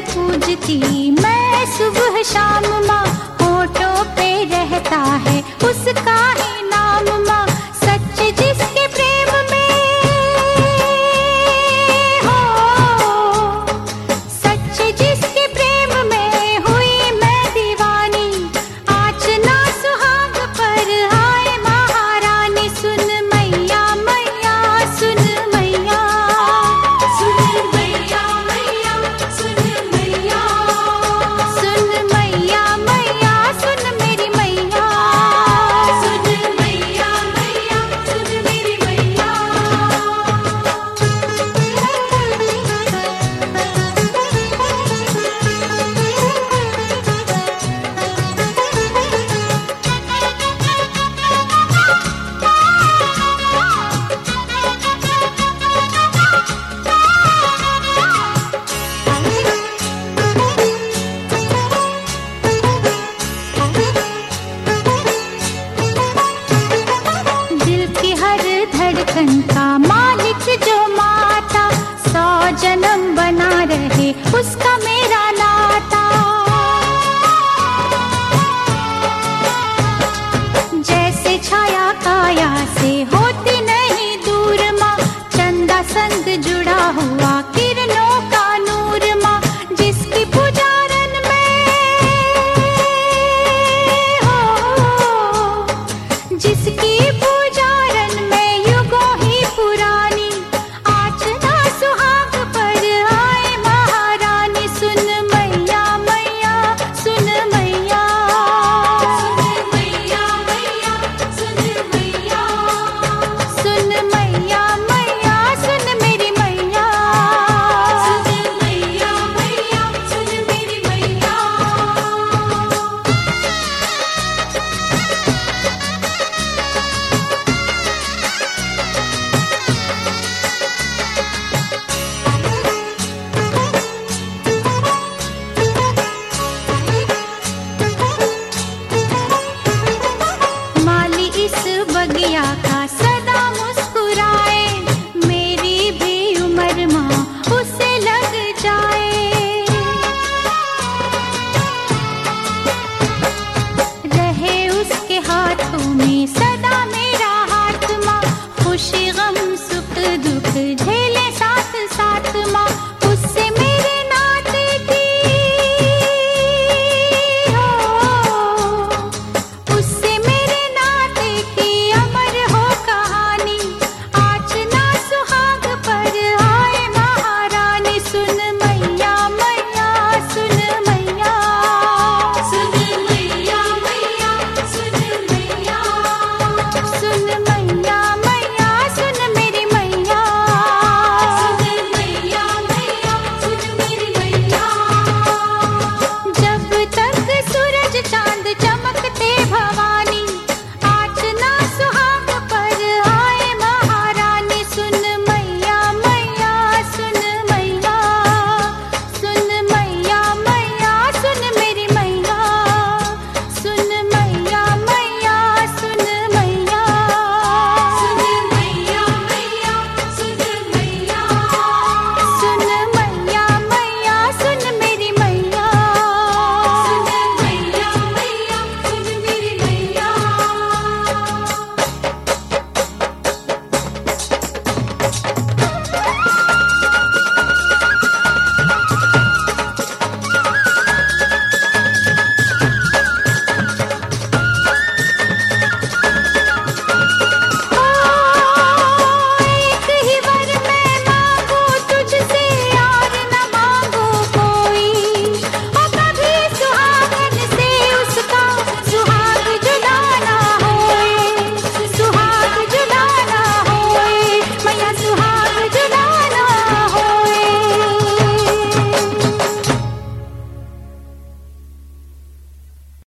पूजती मैं सुबह शाम माँ, होठों पे रहता है उसका ही नाम माँ। सच जिसके प्रेम में हो, सच जिसके प्रेम में हुई मैं दीवानी। आज ना सुहाग पर आए महारानी, सुन मैया मैया सुन मैया, सुन मैया मैया सुन मैया, सुन मैया मैया सुन मेरी मैया, सुन मैया मैया सुन मेरी मैया। दिल की हर धड़कन का मालिक जो माता, 100 जन्म बना रहे उसका मेरा नाता। जैसे छाया काया से होती नहीं दूर माँ, चंदा संग जुड़ा हुआ